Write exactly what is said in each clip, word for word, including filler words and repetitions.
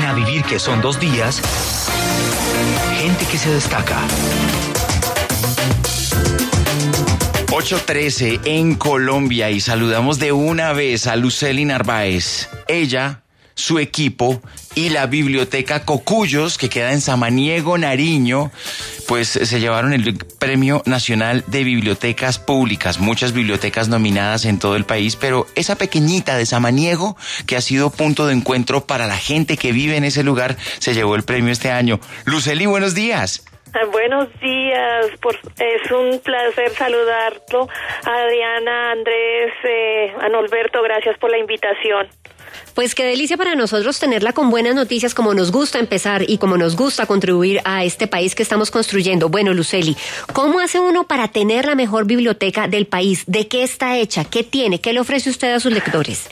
Pena vivir que son dos días. Gente que se destaca. ocho trece en Colombia y saludamos de una vez a Lucely Narváez. Ella, su equipo y la biblioteca Cocuyos, que queda en Samaniego, Nariño, pues se llevaron el Premio Nacional de Bibliotecas Públicas. Muchas bibliotecas nominadas en todo el país, pero esa pequeñita de Samaniego, que ha sido punto de encuentro para la gente que vive en ese lugar, se llevó el premio este año. Lucely, buenos días. Buenos días, por, es un placer saludarlo. Adriana, Andrés, eh, a Norberto, gracias por la invitación. Pues qué delicia para nosotros tenerla con buenas noticias, como nos gusta empezar y como nos gusta contribuir a este país que estamos construyendo. Bueno, Lucely, ¿cómo hace uno para tener la mejor biblioteca del país? ¿De qué está hecha? ¿Qué tiene? ¿Qué le ofrece usted a sus lectores?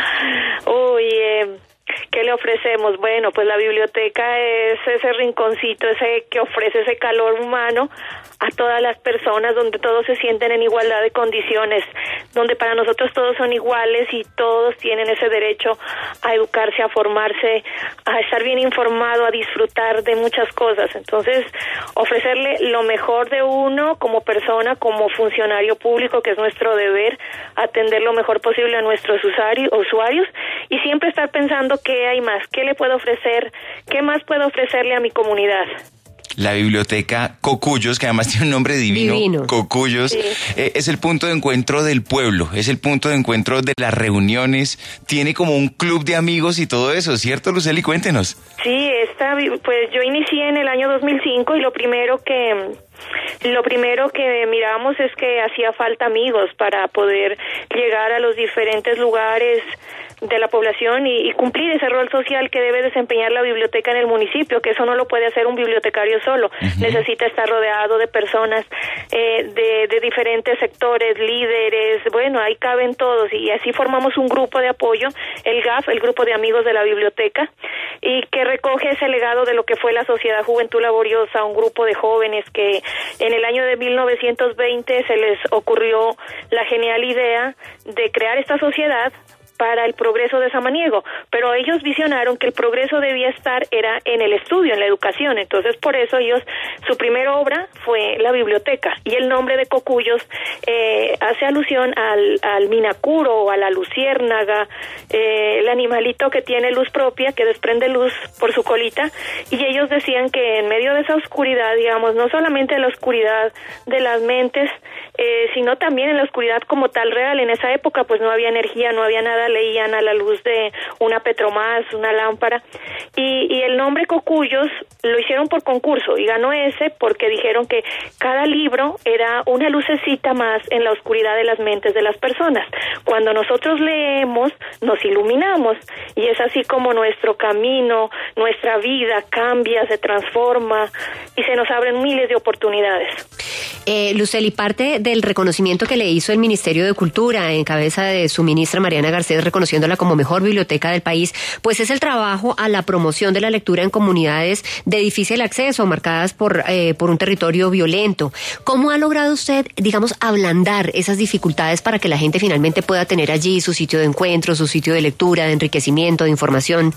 Uy, eh... ¿qué le ofrecemos? Bueno, pues la biblioteca es ese rinconcito, ese que ofrece ese calor humano a todas las personas, donde todos se sienten en igualdad de condiciones, donde para nosotros todos son iguales y todos tienen ese derecho a educarse, a formarse, a estar bien informado, a disfrutar de muchas cosas. Entonces, ofrecerle lo mejor de uno como persona, como funcionario público, que es nuestro deber, atender lo mejor posible a nuestros usuarios y siempre estar pensando qué hay más, qué le puedo ofrecer, qué más puedo ofrecerle a mi comunidad. La biblioteca Cocuyos, que además tiene un nombre divino, divino. Cocuyos, sí. eh, es el punto de encuentro del pueblo, es el punto de encuentro de las reuniones, tiene como un club de amigos y todo eso, ¿cierto, Lucely? Cuéntenos. Sí, esta, pues yo inicié en el año dos mil cinco y lo primero que... Lo primero que miramos es que hacía falta amigos para poder llegar a los diferentes lugares de la población y, y cumplir ese rol social que debe desempeñar la biblioteca en el municipio, que eso no lo puede hacer un bibliotecario solo. Uh-huh. Necesita estar rodeado de personas eh, de, de diferentes sectores, líderes, bueno, ahí caben todos y así formamos un grupo de apoyo, el G A F, el Grupo de Amigos de la Biblioteca, y que recoge ese legado de lo que fue la Sociedad Juventud Laboriosa, un grupo de jóvenes que en el año de mil novecientos veinte se les ocurrió la genial idea de crear esta sociedad para el progreso de Samaniego, pero ellos visionaron que el progreso debía estar era en el estudio, en la educación, entonces por eso ellos, su primera obra fue la biblioteca, y el nombre de Cocuyos eh, hace alusión al, al minacuro o a la luciérnaga, eh, el animalito que tiene luz propia, que desprende luz por su colita, y ellos decían que en medio de esa oscuridad, digamos, no solamente la oscuridad de las mentes, eh, sino también en la oscuridad como tal real, en esa época pues no había energía, no había nada, leían a la luz de una Petromás, una lámpara, y, y el nombre Cocuyos lo hicieron por concurso y ganó ese porque dijeron que cada libro era una lucecita más en la oscuridad de las mentes de las personas. Cuando nosotros leemos, nos iluminamos y es así como nuestro camino, nuestra vida cambia, se transforma y se nos abren miles de oportunidades. Eh, Lucely, parte del reconocimiento que le hizo el Ministerio de Cultura en cabeza de su ministra Mariana Garcés, reconociéndola como mejor biblioteca del país, pues es el trabajo a la promoción de la lectura en comunidades de difícil acceso, marcadas por, eh, por un territorio violento. ¿Cómo ha logrado usted, digamos, ablandar esas dificultades para que la gente finalmente pueda tener allí su sitio de encuentro, su sitio de lectura, de enriquecimiento, de información?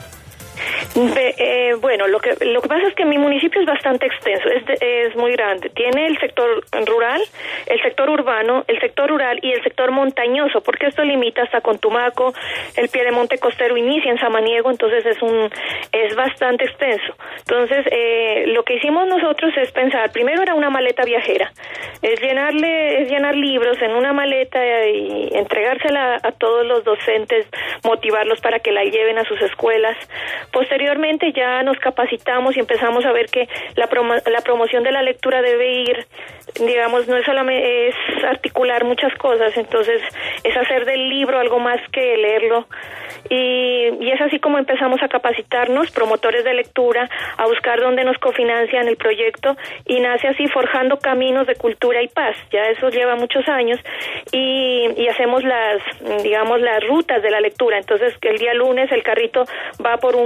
De, eh, bueno, lo que lo que pasa es que mi municipio es bastante extenso, es, de, es muy grande. Tiene el sector rural, el sector urbano, el sector rural y el sector montañoso, porque esto limita hasta Contumaco, el piedemonte costero inicia en Samaniego, entonces es un es bastante extenso. Entonces, eh, lo que hicimos nosotros es pensar, primero era una maleta viajera, es llenarle es llenar libros en una maleta y entregársela a todos los docentes, motivarlos para que la lleven a sus escuelas. Posteriormente ya nos capacitamos y empezamos a ver que la, promo- la promoción de la lectura debe ir, digamos, no es solamente es articular muchas cosas, entonces es hacer del libro algo más que leerlo. Y, y es así como empezamos a capacitarnos, promotores de lectura, a buscar dónde nos cofinancian el proyecto, y nace así Forjando Caminos de Cultura y Paz. Ya eso lleva muchos años y, y hacemos las, digamos, las rutas de la lectura. Entonces el día lunes el carrito va por un camino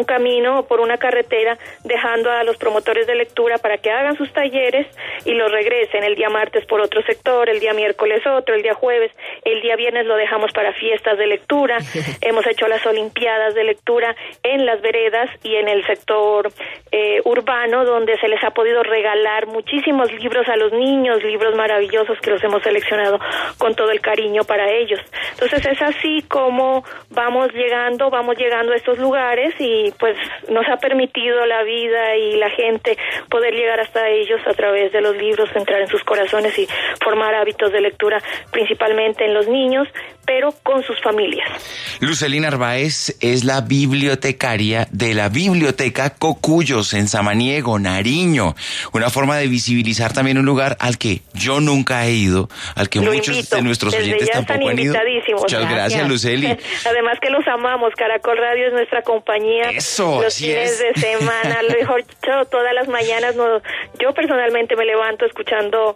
camino, por una carretera, dejando a los promotores de lectura para que hagan sus talleres y los regresen. El día martes por otro sector, el día miércoles otro, el día jueves, el día viernes lo dejamos para fiestas de lectura. Hemos hecho las olimpiadas de lectura en las veredas y en el sector eh, urbano, donde se les ha podido regalar muchísimos libros a los niños, libros maravillosos que los hemos seleccionado con todo el cariño para ellos. Entonces es así como vamos llegando, vamos llegando a estos lugares y pues nos ha permitido la vida y la gente poder llegar hasta ellos a través de los libros, entrar en sus corazones y formar hábitos de lectura, principalmente en los niños, pero con sus familias. Lucely Narváez es la bibliotecaria de la Biblioteca Cocuyos en Samaniego, Nariño. Una forma de visibilizar también un lugar al que yo nunca he ido, al que Lo muchos invito. de nuestros Desde oyentes ya tampoco han ido. Muchas gracias, gracias Lucely. Además que los amamos. Caracol Radio es nuestra compañía. Eso, los es. fines de semana, lo mejor todas las mañanas. No, yo personalmente me levanto escuchando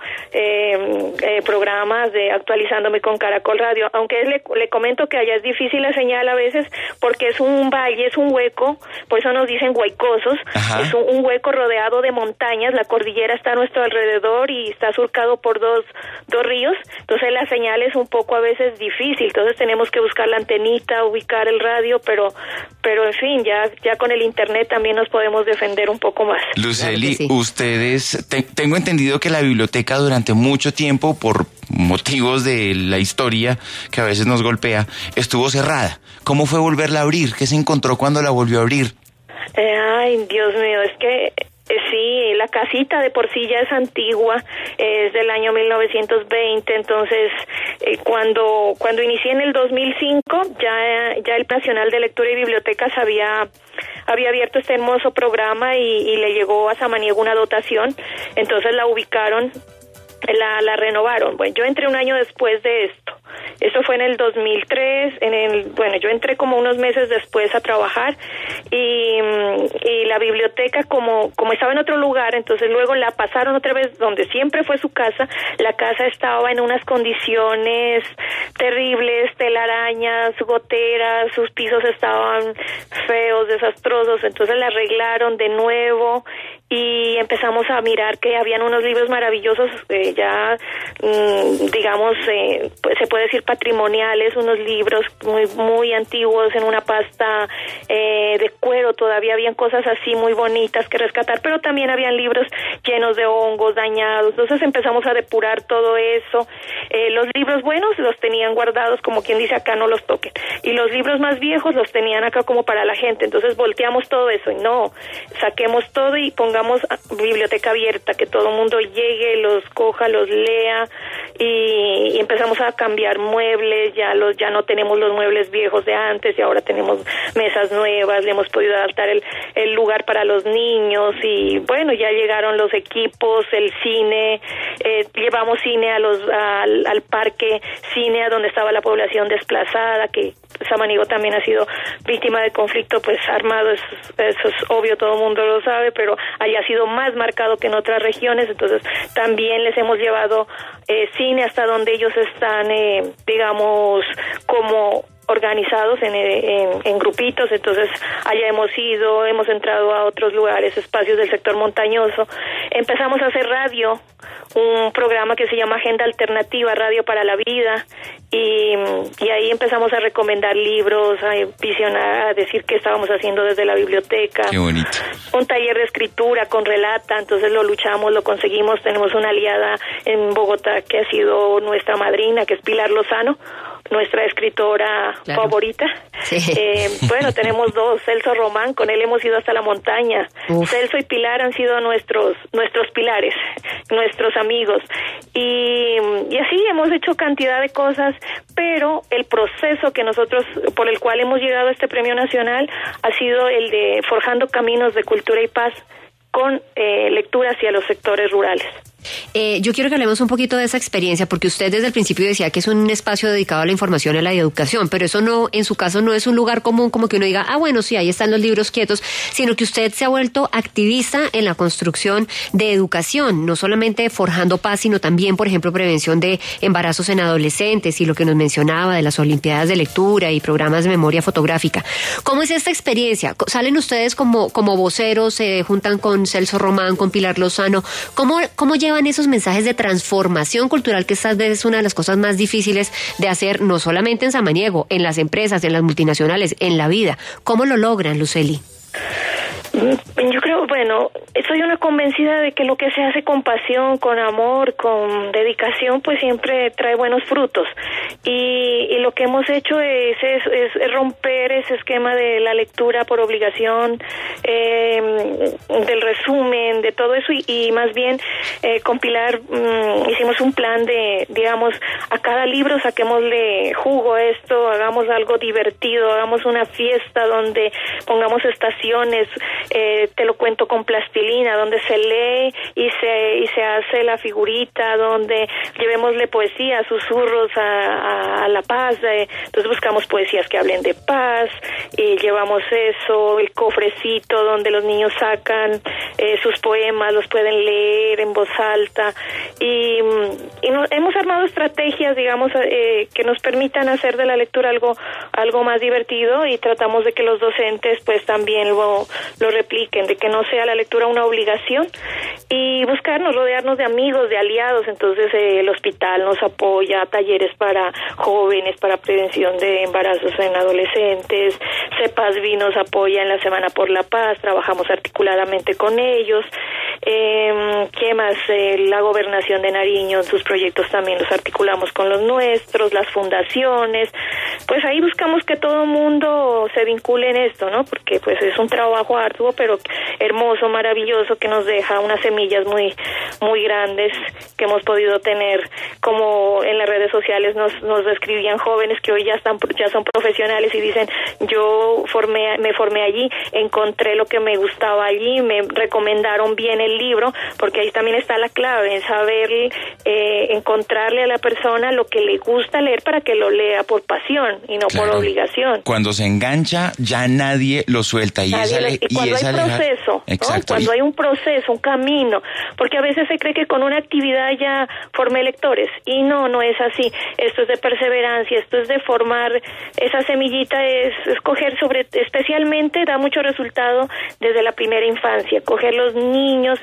eh, eh, programas de actualizándome con Caracol Radio, aunque le, le comento que allá es difícil la señal a veces porque es un valle, es un hueco, por eso nos dicen huaycosos. Ajá. Es un, un hueco rodeado de montañas, la cordillera está a nuestro alrededor y está surcado por dos, dos ríos, entonces la señal es un poco a veces difícil, entonces tenemos que buscar la antenita, ubicar el radio, pero pero en fin, ya ya con el internet también nos podemos defender un poco más. Lucely, claro sí. Ustedes, te, tengo entendido que la biblioteca durante mucho tiempo, por motivos de la historia que a veces nos golpea, estuvo cerrada. ¿Cómo fue volverla a abrir? ¿Qué se encontró cuando la volvió a abrir? Eh, ay, Dios mío, es que Eh, sí, la casita de por sí ya es antigua, eh, es del año mil novecientos veinte, entonces eh, cuando cuando inicié en el dos mil cinco ya ya el Nacional de Lectura y Bibliotecas había había abierto este hermoso programa y, y le llegó a Samaniego una dotación, entonces la ubicaron, la la renovaron. Bueno, yo entré un año después de esto. Esto fue en el dos mil tres, en el, bueno, yo entré como unos meses después a trabajar y, y la biblioteca como, como estaba en otro lugar, entonces luego la pasaron otra vez donde siempre fue su casa. La casa estaba en unas condiciones terribles, telarañas, goteras, sus pisos estaban feos, desastrosos, entonces la arreglaron de nuevo y empezamos a mirar que habían unos libros maravillosos, eh, ya mmm, digamos, eh, pues se puede decir patrimoniales, unos libros muy muy antiguos en una pasta eh, de cuero, todavía habían cosas así muy bonitas que rescatar, pero también habían libros llenos de hongos, dañados, entonces empezamos a depurar todo eso. Eh, los libros buenos los tenían guardados, como quien dice acá no los toquen, y los libros más viejos los tenían acá como para la gente, entonces volteamos todo eso y no, saquemos todo y pongamos biblioteca abierta, que todo el mundo llegue, los coja, los lea y, y empezamos a cambiar muebles, ya los ya no tenemos los muebles viejos de antes y ahora tenemos mesas nuevas, le hemos podido adaptar el, el lugar para los niños y bueno, ya llegaron los equipos, el cine, eh, llevamos cine a los al, al parque cine a donde estaba la población desplazada, que Samaniego también ha sido víctima de conflicto pues armado, eso, eso es obvio, todo el mundo lo sabe, pero allá ha sido más marcado que en otras regiones, entonces también les hemos llevado eh, cine hasta donde ellos están, eh, digamos, como organizados en, en, en grupitos, entonces allá hemos ido, hemos entrado a otros lugares, espacios del sector montañoso, empezamos a hacer radio, un programa que se llama Agenda Alternativa, Radio para la Vida, y, y ahí empezamos a recomendar libros, a visionar, a decir qué estábamos haciendo desde la biblioteca. Qué bonito. Un taller de escritura con Relata, entonces lo luchamos, lo conseguimos, tenemos una aliada en Bogotá que ha sido nuestra madrina, que es Pilar Lozano, nuestra escritora claro. favorita. Sí. Eh, bueno, tenemos dos, Celso Román, con él hemos ido hasta la montaña. Uf. Celso y Pilar han sido nuestros nuestros pilares, nuestros amigos. Y, y así hemos hecho cantidad de cosas, pero el proceso que nosotros, por el cual hemos llegado a este premio nacional, ha sido el de Forjando Caminos de Cultura y Paz con eh, lectura hacia los sectores rurales. Eh, yo quiero que hablemos un poquito de esa experiencia, porque usted desde el principio decía que es un espacio dedicado a la información y a la educación, pero eso no, en su caso, no es un lugar común como que uno diga, ah, bueno, sí, ahí están los libros quietos, sino que usted se ha vuelto activista en la construcción de educación, no solamente forjando paz, sino también, por ejemplo, prevención de embarazos en adolescentes y lo que nos mencionaba de las olimpiadas de lectura y programas de memoria fotográfica. ¿Cómo es esta experiencia? ¿Salen ustedes como, como voceros, se juntan con Celso Román, con Pilar Lozano? ¿Cómo, cómo llevan esos mensajes de transformación cultural, que esta vez es una de las cosas más difíciles de hacer, no solamente en Samaniego, en las empresas, en las multinacionales, en la vida? ¿Cómo lo logran, Lucely? Yo creo, bueno, soy una convencida de que lo que se hace con pasión, con amor, con dedicación, pues siempre trae buenos frutos. Y, y lo que hemos hecho es, es, es romper ese esquema de la lectura por obligación, eh, del resumen, de todo eso, y, y más bien eh, compilar, um, hicimos un plan de, digamos, a cada libro saquémosle jugo a esto, hagamos algo divertido, hagamos una fiesta donde pongamos estaciones. Eh, te lo cuento con plastilina, donde se lee y se y se hace la figurita, donde llevémosle poesía, susurros a, a, a la paz. Eh, entonces buscamos poesías que hablen de paz y llevamos eso, el cofrecito donde los niños sacan eh, sus poemas, los pueden leer en voz alta y, y no, hemos armado estrategias, digamos, eh, que nos permitan hacer de la lectura algo algo más divertido, y tratamos de que los docentes pues también lo lo repliquen, de que no sea la lectura una obligación, y buscarnos, rodearnos de amigos, de aliados. Entonces eh, el hospital nos apoya, talleres para jóvenes, para prevención de embarazos en adolescentes, CEPASBI nos apoya en la Semana por la Paz, trabajamos articuladamente con ellos. Eh, ¿Qué más? Eh, la Gobernación de Nariño, en sus proyectos también los articulamos con los nuestros, las fundaciones. Pues ahí buscamos que todo el mundo se vincule en esto, ¿no? Porque pues es un trabajo arduo, pero hermoso, maravilloso, que nos deja unas semillas muy muy grandes que hemos podido tener, como en las redes sociales nos nos describían jóvenes que hoy ya están ya son profesionales y dicen, yo formé me formé allí, encontré lo que me gustaba allí, me recomendaron bien el libro, porque ahí también está la clave, en saber eh, encontrarle a la persona lo que le gusta leer para que lo lea por pasión y no claro, por obligación. Cuando se engancha ya nadie lo suelta, y nadie esa lo, y cuando hay alejar... proceso, Exacto, ¿no? Cuando y... hay un proceso, un camino, porque a veces se cree que con una actividad ya formé lectores, y no, no es así. Esto es de perseverancia, esto es de formar esa semillita, es escoger sobre, especialmente da mucho resultado desde la primera infancia, coger los niños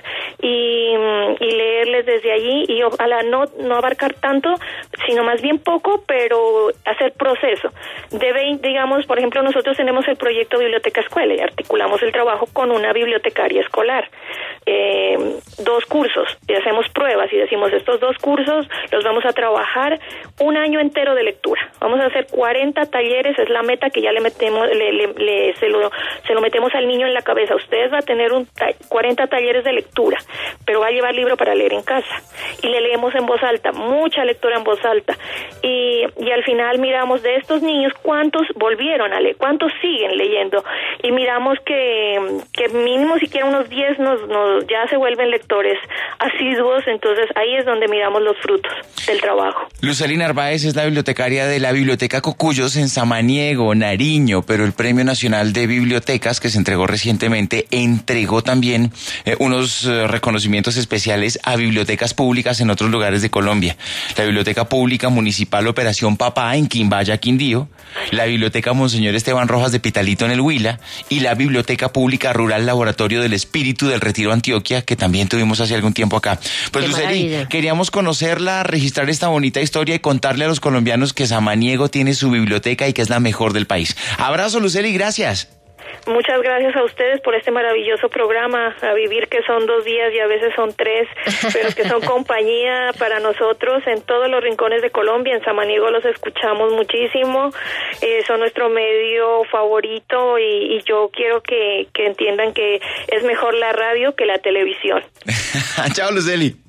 y, y leerles desde allí, y ojalá no, no abarcar tanto, sino más bien poco, pero hacer proceso. Debe, digamos, por ejemplo, nosotros tenemos el proyecto Biblioteca Escuela y articulamos el trabajo con una bibliotecaria escolar. Eh, dos cursos, y hacemos pruebas y decimos, estos dos cursos los vamos a trabajar un año entero de lectura. Vamos a hacer cuarenta talleres, es la meta que ya le metemos, le, le, le, se, lo, se lo metemos al niño en la cabeza. Ustedes va a tener un ta- cuarenta talleres de lectura, pero va a llevar libro para leer en casa. Y le leemos en voz alta, mucha lectura en voz alta. Y, y al final miramos de estos niños cuántos volvieron a leer, cuántos siguen leyendo. Y miramos que, que mínimo siquiera unos diez nos, nos, ya se vuelven lectores asiduos. Entonces ahí es donde miramos los frutos del trabajo. Lucely Narváez es la bibliotecaria de la Biblioteca Cocuyos en Samaniego, Nariño, pero el Premio Nacional de Bibliotecas, que se entregó recientemente, entregó también eh, unos eh, reconocimientos especiales a bibliotecas públicas en otros lugares de Colombia. La Biblioteca Pública Municipal Operación Papá en Quimbaya, Quindío, la Biblioteca Monseñor Esteban Rojas de Pitalito en el Huila, y la Biblioteca Pública Rural Laboratorio del Espíritu del Retiro, Antioquia, que también tuvimos hace algún tiempo acá. Pues Lucely, queríamos conocerla, registrar esta bonita historia y contarle a los colombianos que Samaniego tiene su biblioteca y que es la mejor del país. Abrazo, Lucely, gracias. Muchas gracias a ustedes por este maravilloso programa, a vivir, que son dos días y a veces son tres, pero que son compañía para nosotros en todos los rincones de Colombia. En Samaniego los escuchamos muchísimo, eh, son nuestro medio favorito, y, y yo quiero que, que entiendan que es mejor la radio que la televisión. Chao, Lucely.